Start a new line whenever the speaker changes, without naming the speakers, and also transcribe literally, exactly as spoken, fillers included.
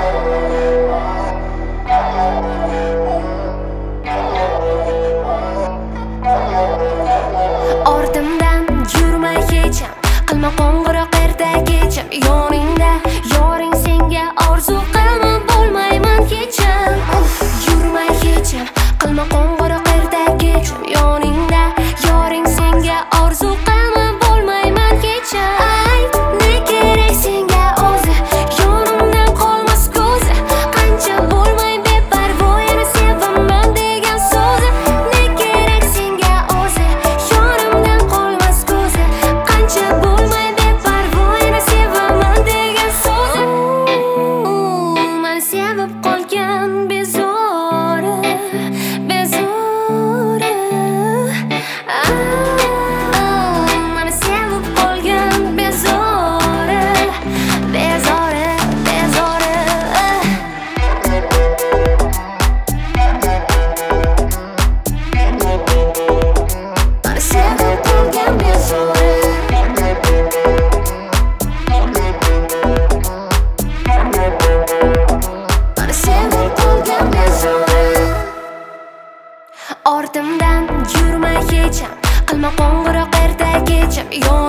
Ortimdan yurma hecham, qilma qo'ng'iroq ertagacha. Yoningda yoring senga orzu qilma, bo'lmayman hecham. Yurma hecham, qilma qo'ng'iroq ertagacha. Yoningda yoring senga orzu qilma, bo'lmayman hecham. Ayt, ne kerak senga o'zi, yonimdan qolmas ko'zi. Qancha bo'lmay beparvo, yana sevaman degan so'zi. Ne kerak senga o'zi, yonimdan qolmas ko'zi. Qancha bo'lmay beparvo, yana sevaman degan so'zi. Meni sevib qolgan bezori, bezori. Meni sevib qolgan bezori, bezori, bezori. Meni sevib qolgan bezori. Meni sevib qolgan bezori. Ortimdan yurma hecham, qilma qo'ng'iroq ertagacha.